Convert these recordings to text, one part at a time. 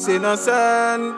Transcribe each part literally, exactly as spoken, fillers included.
exists innocent.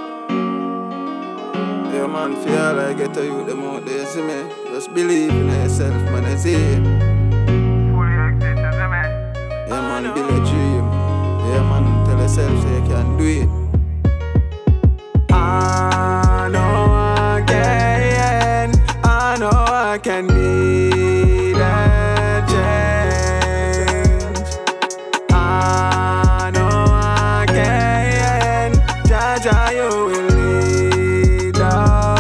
Yeah, man, feel like get to you them out there, see me. Just believe in yourself, man, I see it. Fully exist, see me. Yeah, man, build a dream. Yeah, man, tell yourself so you can do it. I know I can, I know I can be that change. I know I can, Jaja, you will lead the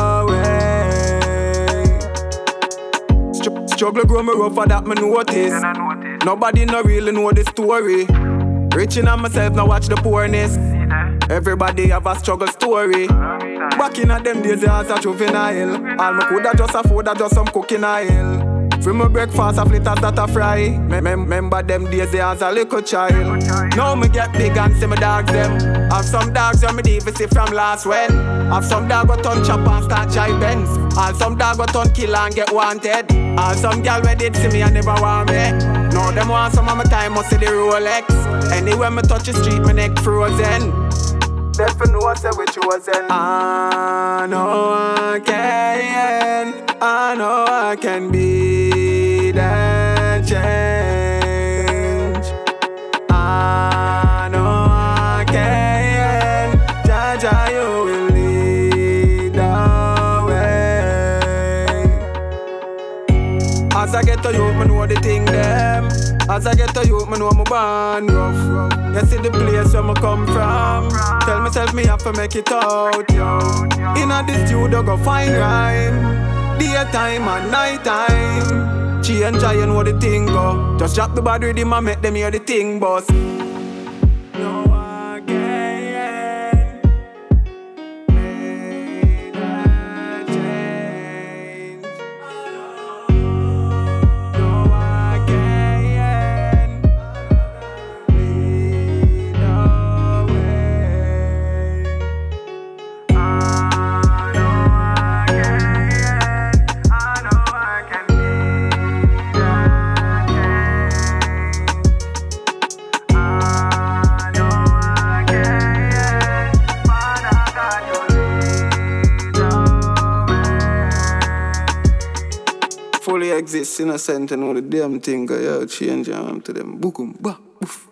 way. Str- Struggle grow me rough for that me notice. Then I notice. Nobody no really know the story. Reaching on myself, now watch the poorness. See that? Everybody have a struggle story. Alongside. Back in at them days, I was a juvenile. All me coulda just afford a just some cooking oil. From my breakfast, I flitters that I fry. Me- me- Remember them days, I was a little child. Now me get big and see me dogs them. Have some dogs where me even see from last when. Have some dog go turn chop and start jive bends. And some dog go turn kill and get wanted. And some gal where did see me and never want me. Now them want some of my time, must see the Rolex. Anywhere me touch the street, my neck frozen. Definitely know I say which was in. I know I can, I know I can be that change. I know I can, Jaja, you will lead the way. As I get to you, me know the thing them. As I get to you, me know I'm born rough. You see the place where me come from. Tell myself me have to make it out, yo. Inna the studio go find rhyme. Daytime and nighttime. She enjoy you know the thing go. Just drop the bad rhythm and make them hear the thing bust. No I can make that change. No I can lead the way. I know I can. I know I can be that change. I know I can. Father God, you lead the way. Fully exist innocent and know the damn thing go yo change um, to them. Bookum, ba, boof.